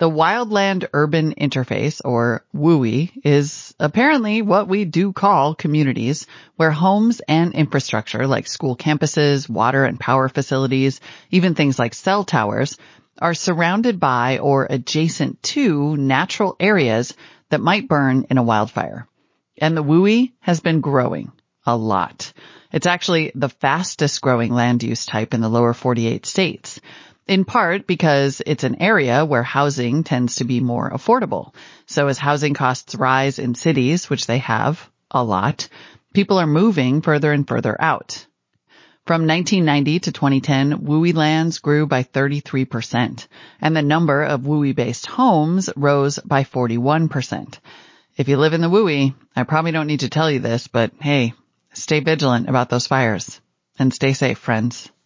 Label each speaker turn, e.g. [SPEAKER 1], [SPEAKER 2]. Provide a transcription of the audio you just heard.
[SPEAKER 1] The wildland-urban interface, or WUI, is apparently what we do call communities where homes and infrastructure like school campuses, water and power facilities, even things like cell towers, are surrounded by or adjacent to natural areas that might burn in a wildfire. And the WUI has been growing a lot. It's actually the fastest growing land use type in the lower 48 states. In part because it's an area where housing tends to be more affordable. So as housing costs rise in cities, which they have a lot, people are moving further and further out. From 1990 to 2010, WUI lands grew by 33%, and the number of WUI-based homes rose by 41%. If you live in the WUI, I probably don't need to tell you this, but hey, stay vigilant about those fires. And stay safe, friends.